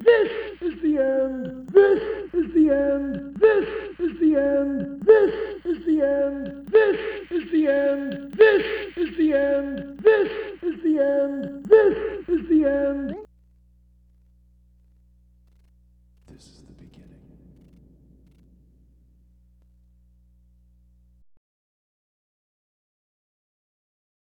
This is the end. This is the end. This is the end. This is the end. This is the end. This is the end. This is the end. This is the end. This is the beginning.